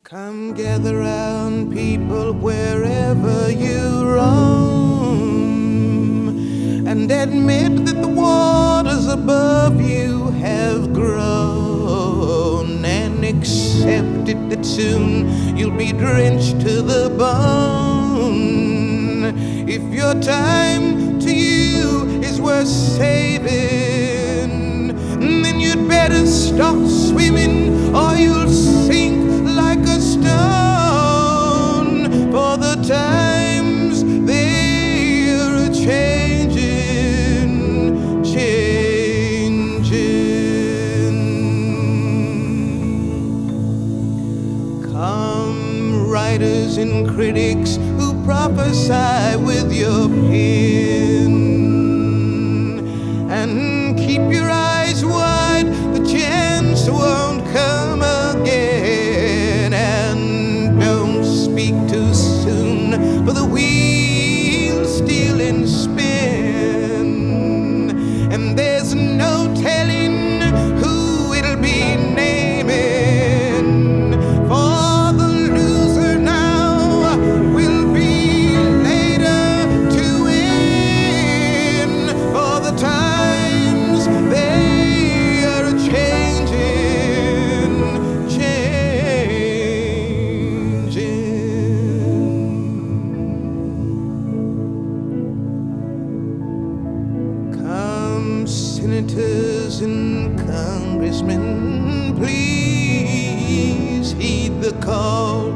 Come gather round, people, wherever you roam, and admit that the waters above you have grown, and accept it that soon you'll be drenched to the bone. If your time to you is worth saving, then you'd better stop swimming or you'll sink like a stone. For the times they are changing, changing. Come, writers and critics who prophesy with your pen, and keep your eyes wide, the chance won't come again. And don't speak too soon, for the wheel's still in spin, and there's no telling who it'll be naming. For the loser now will be later to win. For the times they are changing, changing. Come, senators and congressmen, please heed the call.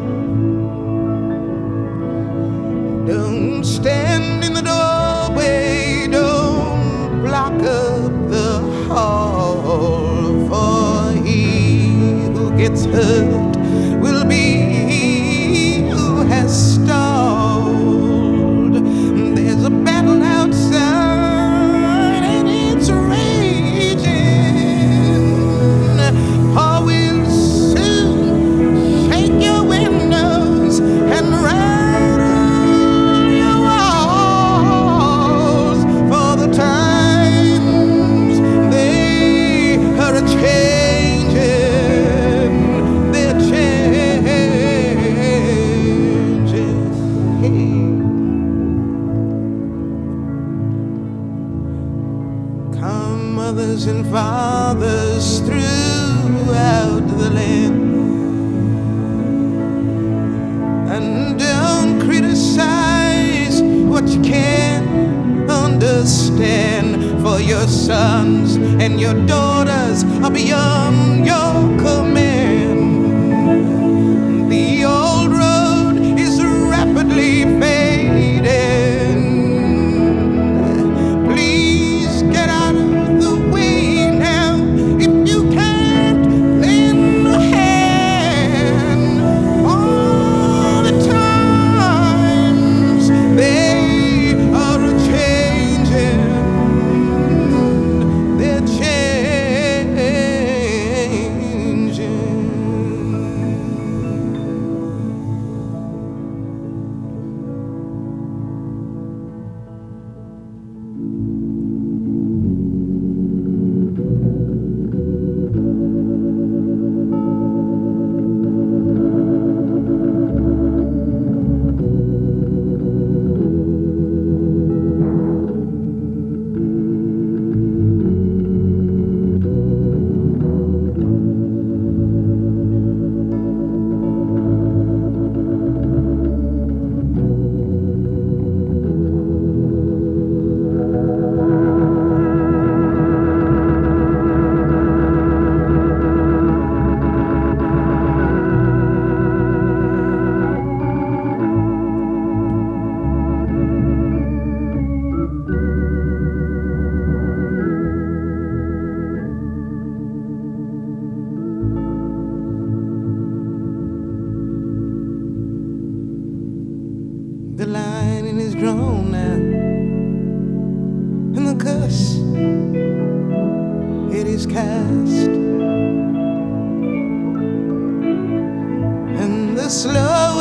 Don't stand in the doorway, don't block up the hall, for he who gets hurt will be he who has stalled. There's a battle outside and it's raging, for we'll soon shake your windows and rattle your walls. For the times they are changing, they're changing. Come, mothers and fathers throughout the land, and don't criticize what you can't understand, for your sons and your daughters are beyond your command. The old road is rapidly fading. Please get out of the way now. If you can't lend a hand, all the times they are changing, they're changing. The line is drawn now, and the curse it is cast, and the slow